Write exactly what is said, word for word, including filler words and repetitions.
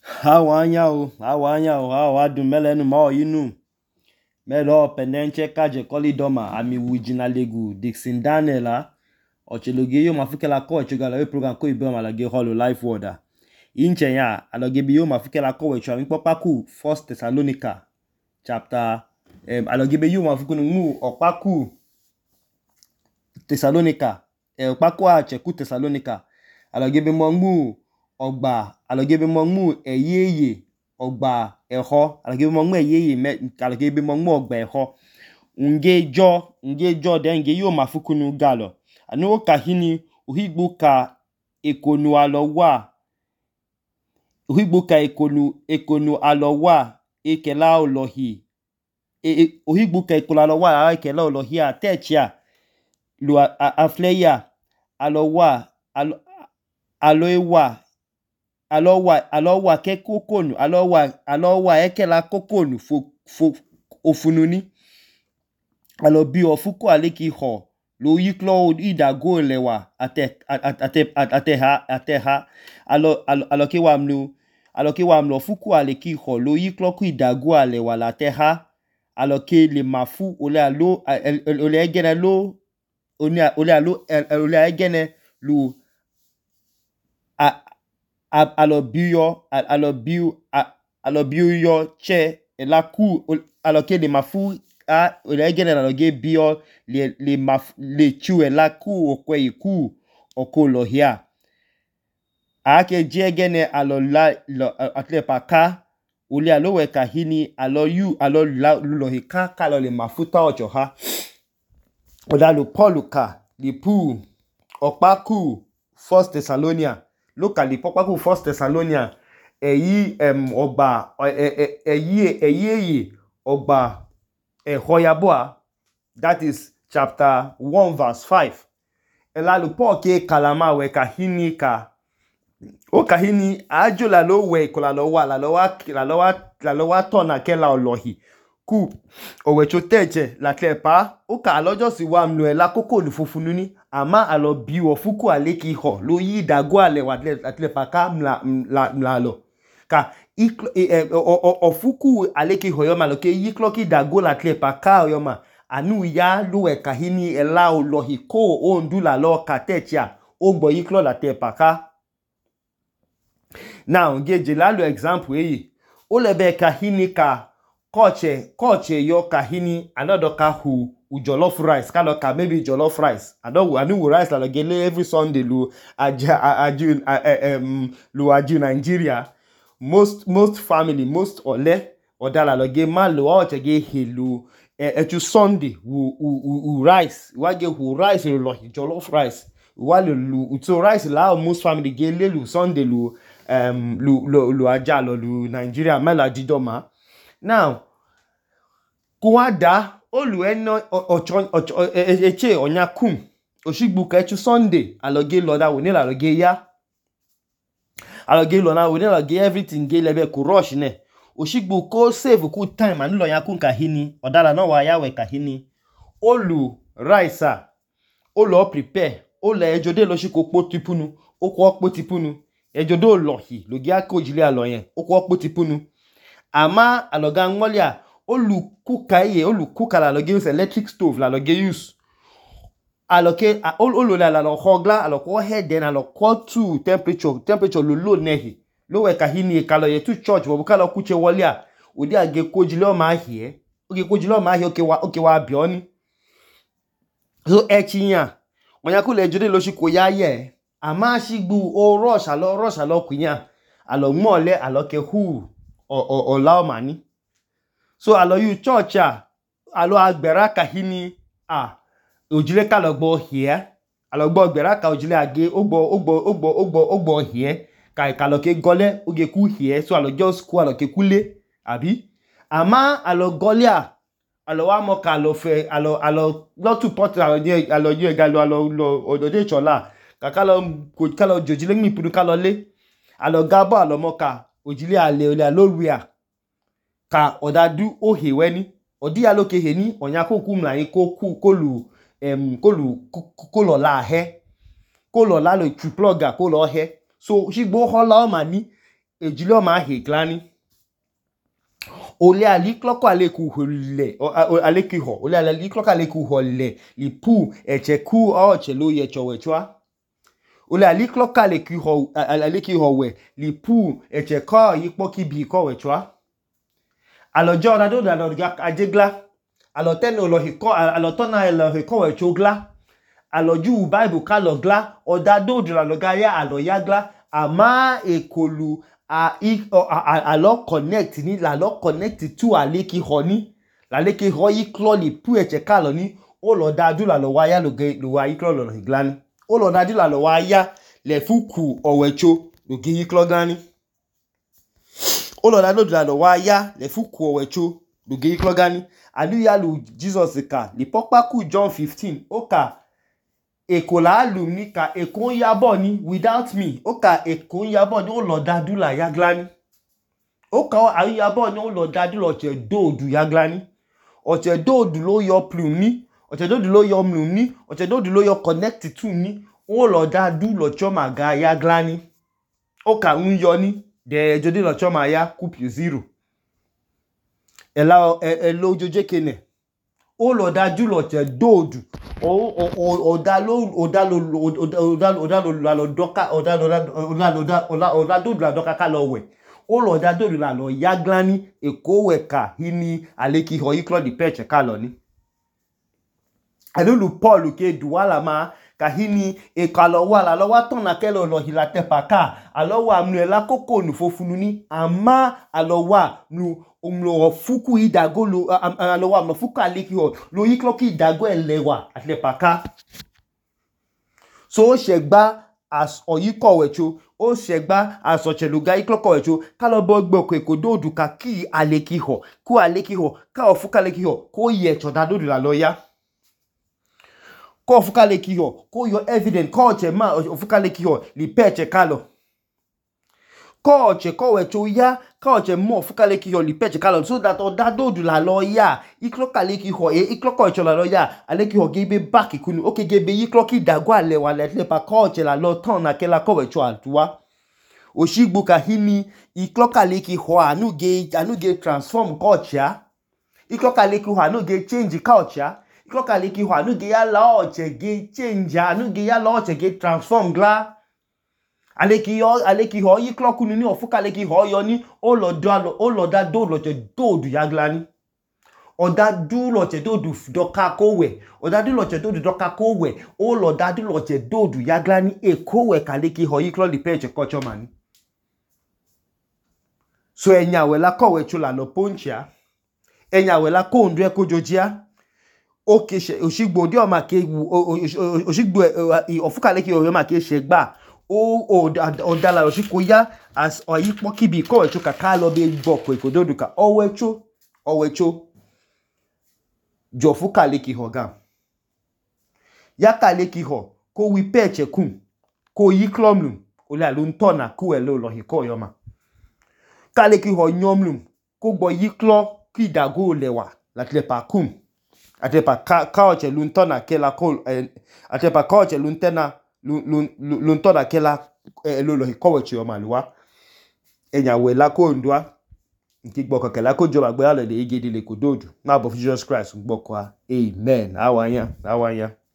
Hawanya o, hawanya o, hawadu melenu ma inu. Melo penenche kaje koli doma ami wijina legu Dixon Daniela. Ocheloge yo mafukela ko chugala we program ko ibe malage holo life water. Inche ya aloge bi yo mafukela ko we chwa paku First Thessalonica chapter um aloge bi yo mafukunu mu opaku Thessalonica e opaku a cheku Thessalonica aloge bi mo mu ogba aloge bi mo mu eyeye ogba eho aloge bi mo mu eyeye me aloge bi mo mu ogba eho nge jo nge jo de nge yo mafukunu galo anu kahini uhigbu ka ekonu alowa uhigbu ka ekonu ekonu alowa ekela olohi e uhigbu ka ekonu alowa ekela olohi atechia lu afleya alowa alo alowa alowa alowa ke kokonu alowa alowa ekela kokonu fo fo ofununi alobi ofuko aleki ho lo yiklo idago lewa ate ate ate ha ate ha alo alo ke wamlu alo ke wamlu fuku aleki ho lo yiklo ku idago alewa la te ha alo ke le mafu ole alo ole egene lo oni ole alo ole egene lu a alo biyo alo biu alo biyo che la ku alo ke le mafu a ole egene la ge bio le le maf le chue la ku okwe iku okolo hia a ke je egene alo la atle paka ole alo we kahini alo yu alo lo hika kalo le mafuta ocho ha oda lo poluka li pu opaku First Thessalonia locally opaku First Thessalonia eyi em ogba eyi eyi ogba ehoyaboa. That is chapter one verse five. Elalu po ke kalama we kahini ka o kahini ajo la lo we kola lo wa la lo wa la lo wa la lo wa tona ke la olohi ku owe choteche la klepa o ka lojo si wa mnu ela koko lu fufununi ama alo biwo fuku aleki ho lo yi dago ale wa atlepa ka mla mla mla lo ka ofuku aleki ho yoma lo ke yiklo ki dago la klepa ka yoma anu ya luwe kahini ela olohi ko o ndula lo katechia ogbo yiklo la tepa ka. Now ngeje la lo example eyi o lebe kahini ka koche koche yo kahini another ka hu u jollof rice kalo ka maybe jollof rice ado anu rice la gele every Sunday lu aja aju um lu aju Nigeria most most family most ole odala lo ge ma lo o che ge helu etu Sunday wu u rice wa ge hu rice lo jollof rice wa lu uto rice la most family ge le lu Sunday lu um lu lu, lu aja lo lu Nigeria mela didoma. Now kuwada olu eno ochon eche onyakum oshigbu ka etu Sunday aloge loda woni la loge ya aloge lo na woni la ge everything ge lebe ku rush ne oshigbu ko save ku time anu lo yakun kahini odala na wa ya we kahini olu rice a olu prepare olu ejode lo shi ko po tipunu okwo po tipunu ejode olohi loge akojile alo yen okwo po tipunu ama aloga ngolia olu kuka ye olu kuka la loge use electric stove la loge use aloke olu la la lo hogla aloko head then aloko to temperature temperature lo low nehi lo we kahini kalo ye to church wo kalo kuche wole a odi age kojile o ma hie oge kojile o ma hie oke wa oke wa bioni so echiyan onya ko le jode lo shi ko ya ye ama shigbu o rush alo rush alo kunya alo mole aloke hu o o o la mani so alo you church a alo agbera kahini a ojile ka logbo here alogbo agbera ka ojile age ogbo ogbo ogbo ogbo ogbo here ka ka loke gole oge ku here so alo just ku alo ke kule abi ama alo golia alo wa mo ka lo fe alo alo lo tu pot alo je alo je ga lo alo lo odoje chola ka ka lo ko ka lo jojile mi puru ka lo le alo gabo alo mo ka ojile ale ole alo ruia ka odadu ohe weni odi aloke he ni onya ko ku mla yin ko ku kolu em kolu kolo la he kolo la lo tu plugger kolo he so shigbo hola o mani ejilo ma he glani ole ali kloko aleku hole aleki ho ole ali kloko aleku hole li pu eche ku o chelo ye chowechwa ole ali kloko aleku ho aleki ho we li pu eche ko yipo kibi ko wechwa alojo na do na do ajegla aloteno lo hiko alotona lo hiko wechogla aloju bible ka logla odado dra logaya aloyagla ama ekolu a alo connect ni la lo connect to aleki honi la leki ho yi kloli pu eche ka lo ni o lo dadu la lo waya lo ge lo wa yi klo lo higlani o lo dadu la lo waya le fuku owecho lo ge yi klo gani o lo dadu la lo waya le fuku owecho lo ge yi klo gani anu ya lu Jesus ka li pokpa ku John fifteen o ka ekola alumni ka ekon yabo ni without me o ka ekon yabo ni o lo dadu la yaglani o ka ayu yabo ni o lo dadu lo che dodu yaglani o che dodu lo yo plum ni o che dodu lo yo mlum ni o che dodu lo yo connect to ni o lo dadu lo choma ga yaglani o ka un yo ni de jodi lo choma ya kupi zero ela elo joje kene o lo dadu lo che dodu o o o da lo o da lo o da o da lo lo doka o da lo o da lo da o da do la doka ka lo we o lo da do la lo yaglani eko we ka hini aleki ho iklo di peche ka lo ni alulu Paul ke duwala ma ka hini e ka lo wa la lo wa ton na ke lo lo hilate pa ka alo wa mnu ela koko nu fofunu ni ama alo wa nu umlo fuku idago lo alo wa mno fuku aleki ho lo iklo ki idago elewa atle pa ka so o segba as oyiko wecho o segba as ocheluga iklo ko wecho ka lo bo gbo ko ekododu ka ki aleki ho ku aleki ho ka ofuka aleki ho ko ye chodadodu la loya ko ofuka aleki ho ko yo evident ko che ma ofuka aleki ho li peche kalo ko che ko wecho ya ka che mo ofuka aleki ho li peche kalo so that odadodu la loya iklo kaleki ho e iklo ko che la loya aleki ho gebe back kunu oke gebe iklo ki dagwa le wa le pa ko che la lo ton na ke la ko wecho altua oshigbu ka himi iklo kaleki ho anu ge anu ge transform culture iklo kaleki ho anu ge change culture iklo kaleki ho anu ge ya la oche ge change anu ge ya la oche ge transform gla aleki yo aleki ho iklo kunu ni ofuka aleki ho yo ni o lo do o lo da do lo che do du yaglani o da du lo che do du doka ko we o da du lo che do du doka ko we o lo da du lo che do du yaglani e ko we kaleki ho iklo di peche kocho mani so enya we la ko we chula lo poncha enya we la ko ndu e ko jojia o ke se osigbo di o ma ke osigbo ofuka aleki ho yo ma ke se gba o o da la osiko ya as oyipo kibi ko we chuka ka lo be gboko ikododu ka owecho owecho jofuka aleki ho ga ya ka aleki ho ko wi peche kun ko yiklomlum ole alu ntona ku ele lo hiko yo ma kaleki ho nyomlum ko gbo yiklo ki dago lewa latle pa kum atepa ka kaoche luntona kela ko atepa kaoche luntena luntona kela lo lo hikowechi o maluwa enya we la ko ndwa nkigbo ko kela ko joba gbe ale de igedi le kododu na bo Jesus Christ gboko a amen awanya awanya